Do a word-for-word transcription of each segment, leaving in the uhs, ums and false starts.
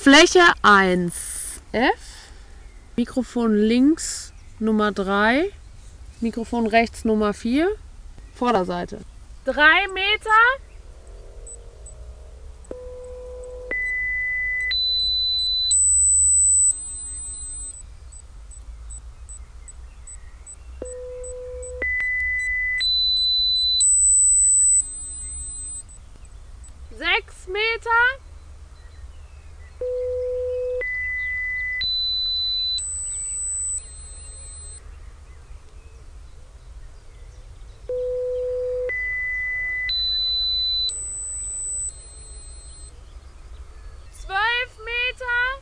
Fläche eins F, Mikrofon links Nummer drei, Mikrofon rechts Nummer vier, Vorderseite. drei Meter. sechs Meter. zwölf Meter.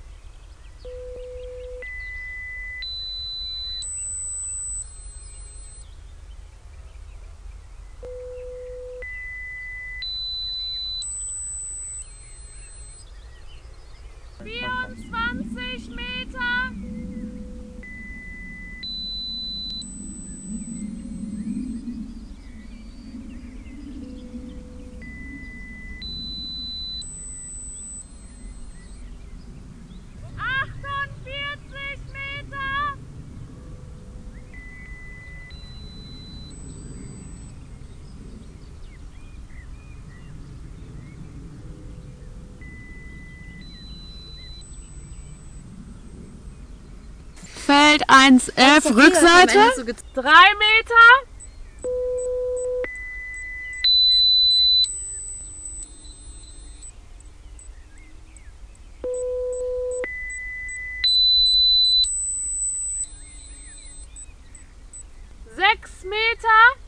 vierundzwanzig Meter. achtundvierzig Meter. Feld eins F, Rückseite. drei Meter. sechs Meter.